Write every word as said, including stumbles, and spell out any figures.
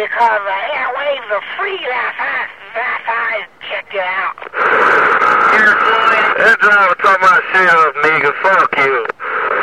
because uh, airwaves are free last I, last I checked it out. That driver talking about shit.